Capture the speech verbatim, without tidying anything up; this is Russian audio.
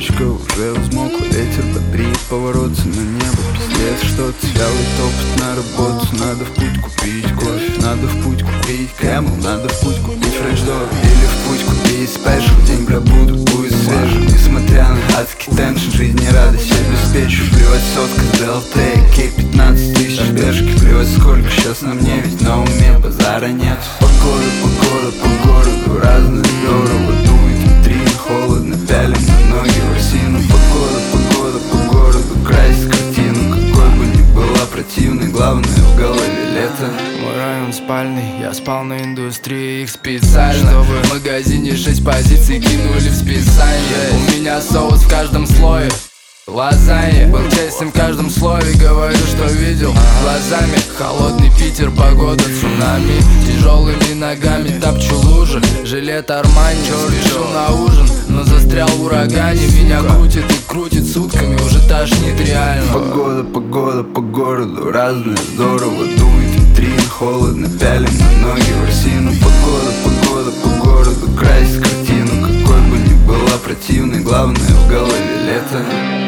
Ночка уже взмокла, ветер бодрит повороты на небо. Пиздец, что-то вялый топот на работу. Надо в путь купить кофе, надо в путь купить Кэмл, надо в путь купить френч-дог. Или в путь купить спешл, день пробуду, будет свежим. Несмотря на адский теншн, жизни радость обеспечу. Плевать сотка с ДЛТ, кей пятнадцать тысяч бешки. Плевать сколько сейчас на мне, ведь на уме базара нет. Погода, погода, по городу разная, здорово дует внутри, холодно, пялим на ноги ворсину. Погода, погода, по городу красит картину, какой бы ни была противной, главное в голове лето. Мой район спальный, я спал на индустрии их специально, чтобы в магазине шесть позиций кинули в списание. У меня соус в каждом слое, лазанья. Был честен в каждом слове, говорю, что видел глазами. Холодный Питер, погода цунами. Тяжелыми ногами топчу лужи. Жилет Армани, спешу на ужин, но застрял в урагане. Меня крутит и крутит сутками, уже тошнит реально. Погода, погода по городу разная, здорово дует внутри, холодно, пялим на ноги ворсину. Погода, погода по городу красит картину, какой бы ни была противной, главное в голове лето.